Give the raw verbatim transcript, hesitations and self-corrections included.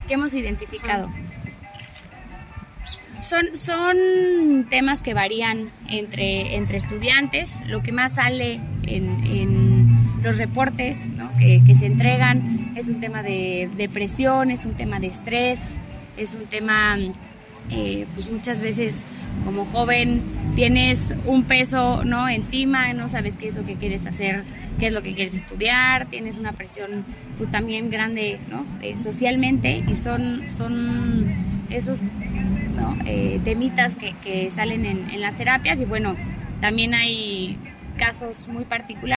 que hemos identificado. Son, son temas que varían entre, entre estudiantes. Lo que más sale en, en los reportes, ¿no? que, que se entregan es un tema de depresión, es un tema de estrés, es un tema, eh, pues muchas veces como joven tienes un peso, ¿no? encima, no sabes qué es lo que quieres hacer, qué es lo que quieres estudiar, tienes una presión pues también grande, ¿no? eh, socialmente, y son, son esos, ¿no? eh, temitas que, que salen en, en las terapias. Y bueno, también hay casos muy particulares